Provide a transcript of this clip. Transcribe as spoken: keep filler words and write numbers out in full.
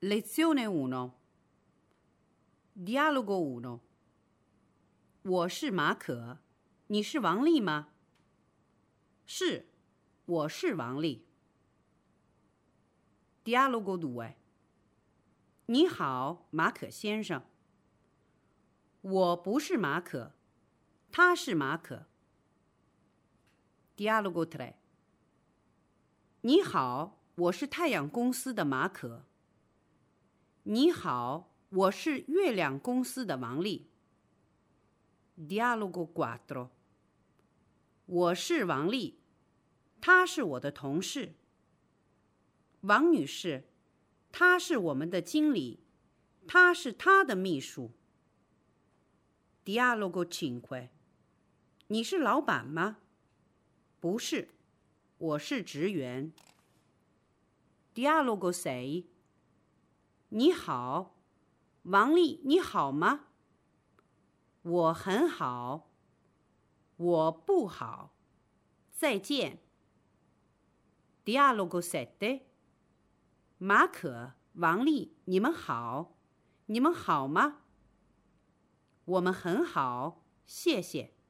Lezione uno. Dialogo uno. 我是马可，你是王丽吗？是，我是王丽。Dialogo due. 你好，马可先生。我不是马可，他是马可。Dialogo tre. 你好，我是太阳公司的马可。你好，我是月亮公司的王丽。Dialogo quattro. 我是王丽，她是我的同事。王女士，她是我们的经理，她是她的秘书。Dialogo cinque. 你是老板吗？不是，我是职员。Dialogo sei. 你好，王丽，你好吗？我很好。我不好。再见。Dialogo sette. 马可，王丽，你们好，你们好吗？我们很好，谢谢。